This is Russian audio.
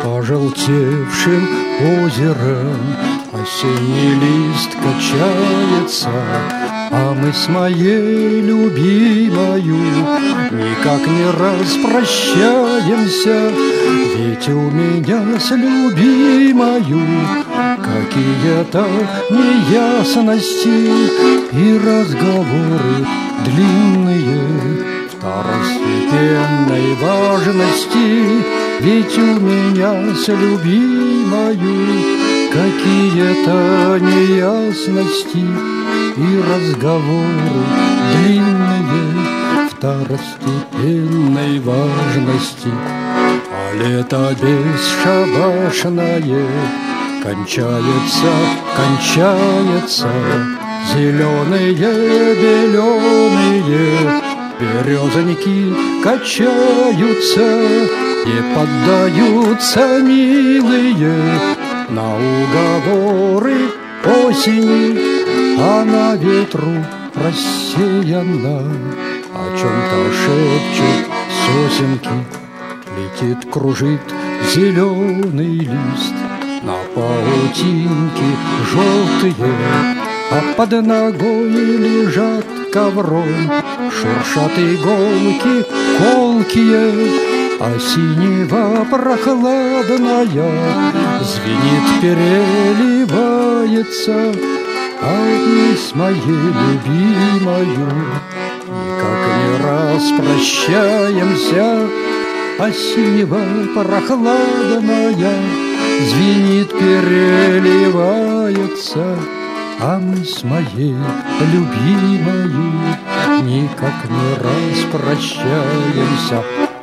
пожелтевшим озером осенний лист качается, а мы с моей любимою никак не распрощаемся. Ведь у меня с любимою какие-то неясности и разговоры длинные второстепенной важности. Ведь у меня с любимою какие-то неясности и разговоры длинные второстепенной важности. А лето бесшабашное кончается, зеленые, беленые березоньки качаются и поддаются милые на уговоры осени, а на ветру рассеяно о чем-то шепчут сосенки. Летит, кружит зеленый лист, на паутинке желтые, а под ногой лежат ковром, шуршат иголки колкие, а синева прохладная звенит, переливается. А мы с моей любимою никак не распрощаемся, а синева прохладная звенит, переливается. А мы с моей любимою никак не распрощаемся.